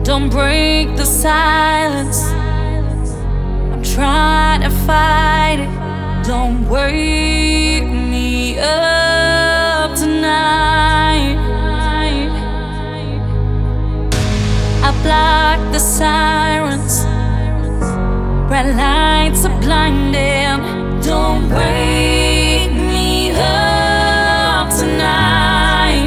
Don't break the silence. I'm trying to fight it. Don't wake me up tonight. I block the sirens. Red lights are blinding. Don't wake me up tonight.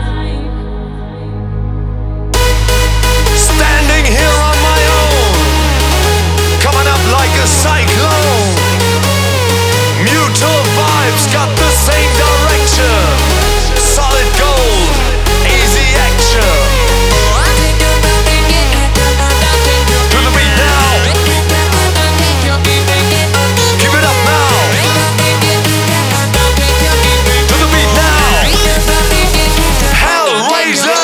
Standing here on my own, coming up like a cyclone. Mutual vibes got the same direction. Solid gold, easy action. To the beat now. Give it up now. To the beat now. Hellraiser.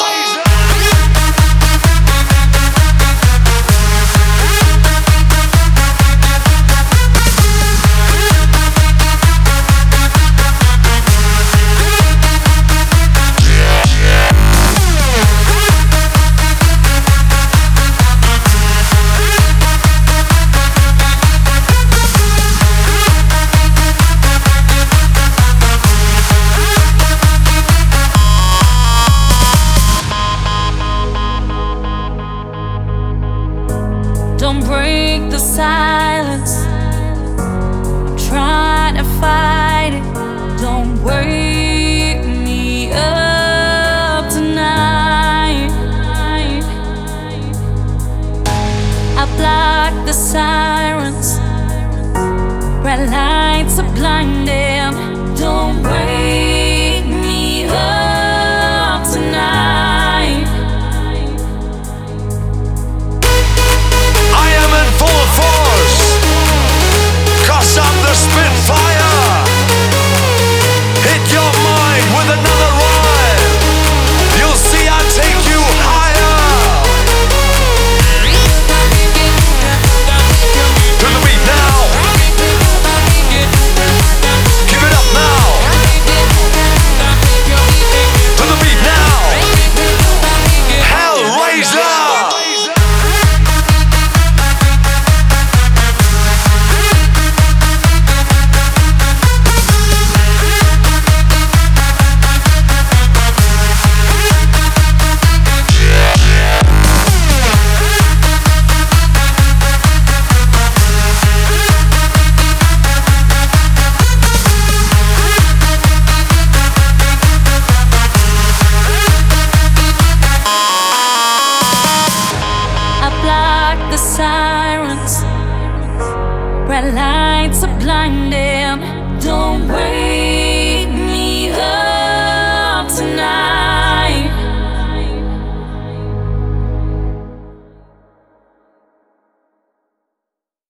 Don't break the silence. I'm trying to fight it. Don't wake me up tonight. I block the sirens. Red lights are blinding. Don't wake me up tonight. I am in full force, 'cause I'm the Spitfire. Hit your mind with another rhyme. You'll see I take you higher. To the beat now. Give it up now. To the beat now. Hellraiser. I block the sirens. Red lights are blinding. Don't wait.